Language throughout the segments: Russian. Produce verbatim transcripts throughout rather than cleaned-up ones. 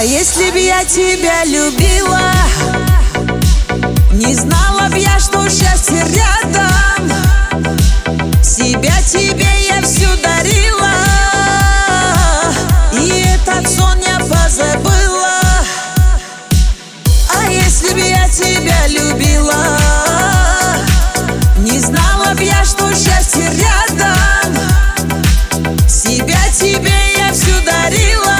если б я тебя любила, не знала б я, что счастье рядом. Себя тебе я всю дарила, и этот сон я позабыла. А если б я тебя любила, не знала б я, что счастье рядом. Себя тебе я всю дарила,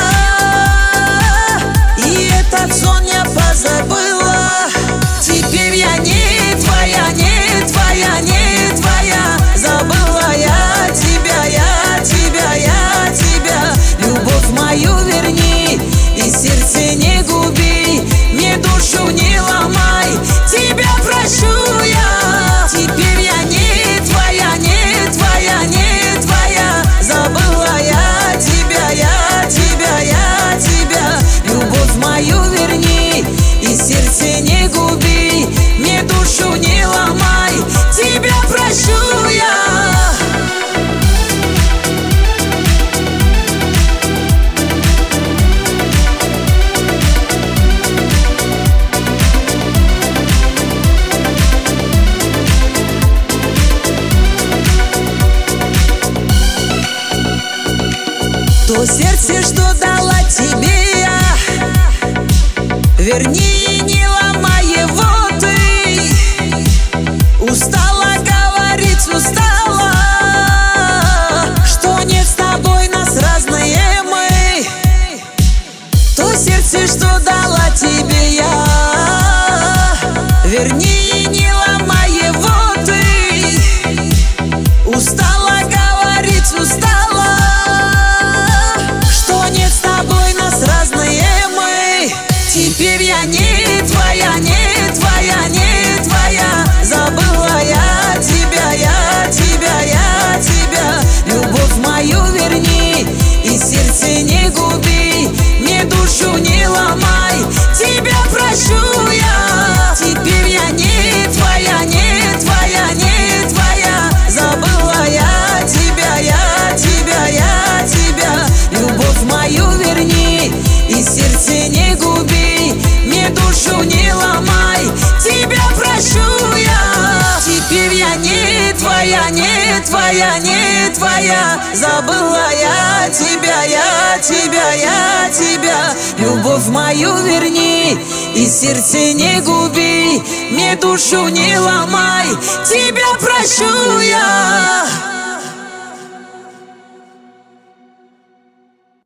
и этот сон я позабыла. Теперь я не твоя, не твоя, не твоя. Забыла я тебя, я тебя, я тебя. Любовь мою верни и сердце не губи, мне душу не ломай, тебя прощу я. Теперь я не твоя, не твоя, не твоя. Забыла я тебя, я тебя, я тебя. Любовь мою верни и сердце не губи, мне душу не ломай, тебя прощу я. То сердце, что дала тебе я, верни, не ломай его ты. Устала говорить, устала, что нет с тобой, нас разные мы. То сердце, что дала тебе я, верни, не ломай его ты. Устала говорить, устала, что нет с тобой, нас разные мы. Теперь я не твоя, не твоя, не твоя. Забыла я тебя, я тебя, я тебя. Любовь мою верни и сердце не губи, мне душу не ломай, тебя прощу я. Теперь я не твоя, не твоя, не твоя. Забыла я тебя, я тебя, я тебя. Любовь мою верни и сердце не губи, мне душу не ломай, тебя прощу я. Теперь я не твоя, не твоя, не твоя. Забыла я тебя, я тебя, я тебя. Любовь мою верни и сердце не губи, мне душу не ломай, тебя прощу я.